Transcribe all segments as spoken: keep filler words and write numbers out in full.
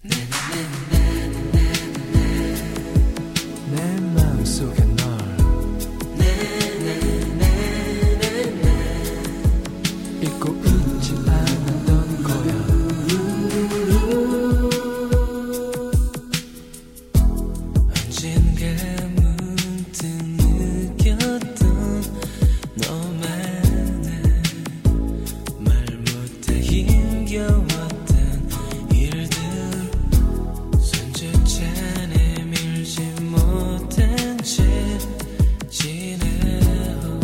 내 마음속에 널 잊고 있지 않았던 거야. 언젠가 문득 느꼈던 너만의 말 못해 힘겨웠던 일들 손조차 내밀지 못한 채 지내어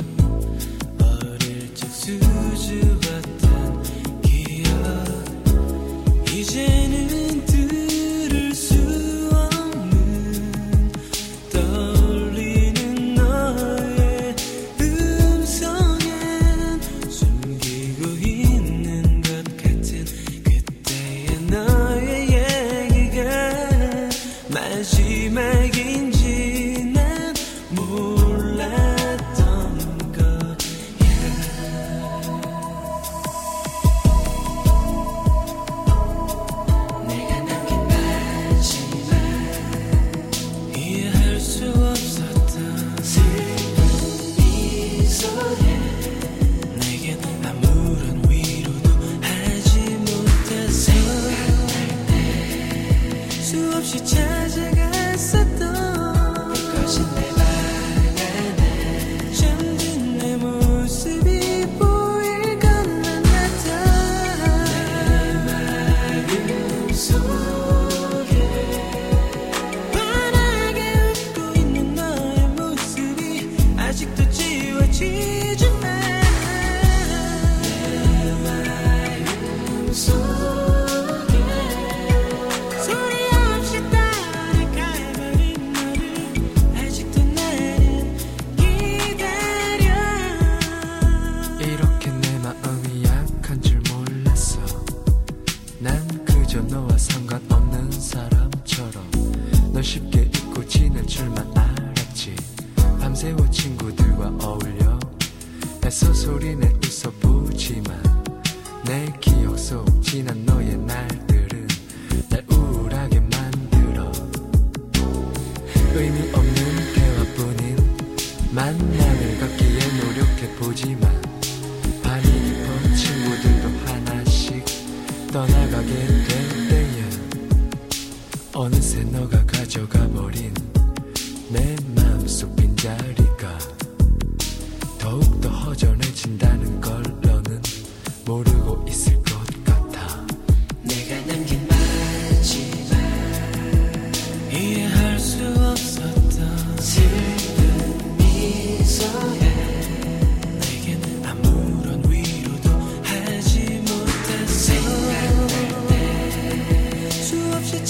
어릴 적 수줍었던 기억 이제는 들을 수 없는 떨리는 너의 음성엔 숨기고 있는 것 같은 그때의 너의 얘기가 마지막인지 난 몰랐던 거야. 내가 남긴 마지막 이해할 수 없었던 슬픈 미소에 내겐 아무런 위로도 하지 못해서 수없이 찾아갔었던 그것이 내 방 안에 잠든 내 모습이 보일 것만 같아. 내 마음 속에 환하게 웃고 있는 너의 모습이 아직도 지워지지 않아. 내 마음 속에 소리 없이 따라가버린 너를 아직도 나는 기다려. 이렇게 내 마음이 약한 줄 몰랐어. 난 그저 너와 상관없는 사람처럼 널 쉽게 잊고 지낼 줄만 알았지. 밤새워 친구들과 어울려 애써 소리내 웃어보지만 내 기억 속 지난 너의 날들은 날 우울하게 만들어. 의미 없는 대화뿐인 만남을 갖기에 노력해보지만 밤이 깊어 친구들도 하나씩 떠나가게 될 때에 어느새 너가 가져가버린 내 마음속 빈자리가 더욱더 허전해진다는 걸 너는 모르고 있을 것 같아. 내가 남긴 마지막 이해할 수 없었던 슬픈 미소에 내겐 아무런 위로도 하지 못했어. 생각날 때 수없이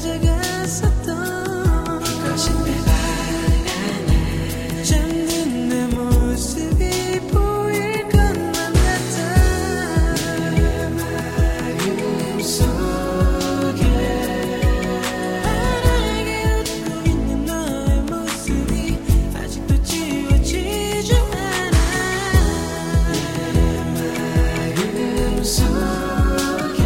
찾아갔었던 그것이 내 방 안에 잠든 내 모습이 보일 것만 같아. 내 마음 속에 환하게 웃고 있는 너의 모습이 아직도 지워지지 않아. 내 마음 속에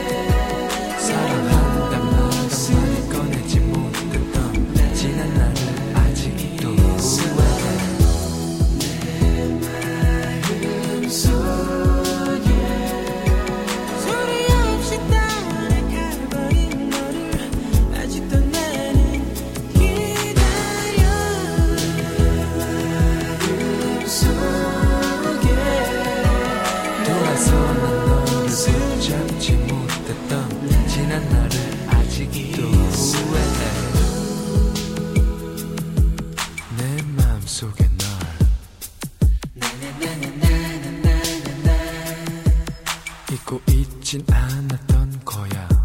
사랑한단 말을 꺼내지 못했던 지난 나를 아직도 후회해. 내 마음 속에 소리 없이 따라가버린 너를 아직도 나는 기다려. 마음 속에 돌아서 난 너를 붙잡지 못했던 지난 나를 아직도 후회해. 내 마음속에 널 잊고 있진 않았던 거야.